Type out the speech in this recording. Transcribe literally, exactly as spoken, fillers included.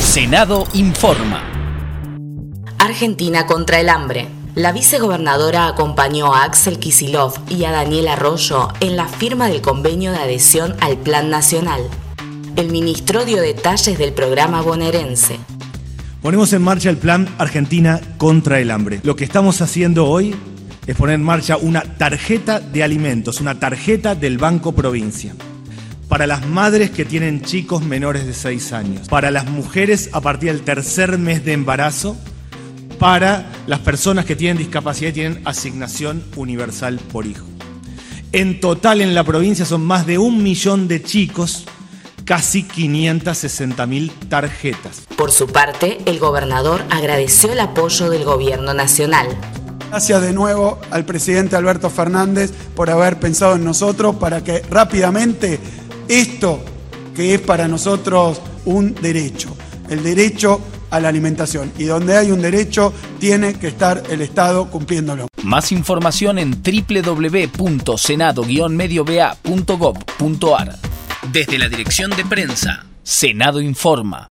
Senado informa. Argentina contra el hambre. La vicegobernadora acompañó a Axel Kicillof y a Daniel Arroyo en la firma del convenio de adhesión al Plan Nacional. El ministro dio detalles del programa bonaerense. Ponemos en marcha el Plan Argentina contra el hambre. Lo que estamos haciendo hoy es poner en marcha una tarjeta de alimentos, una tarjeta del Banco Provincia. Para las madres que tienen chicos menores de seis años, para las mujeres a partir del tercer mes de embarazo, para las personas que tienen discapacidad y tienen asignación universal por hijo. En total en la provincia son más de un millón de chicos, casi quinientas sesenta mil tarjetas. Por su parte, el gobernador agradeció el apoyo del gobierno nacional. Gracias de nuevo al presidente Alberto Fernández por haber pensado en nosotros para que rápidamente esto, que es para nosotros un derecho, el derecho a la alimentación. Y donde hay un derecho, tiene que estar el Estado cumpliéndolo. Más información en doble u doble u doble u punto senado guion medio b a punto gob punto a r. Desde la Dirección de Prensa, Senado Informa.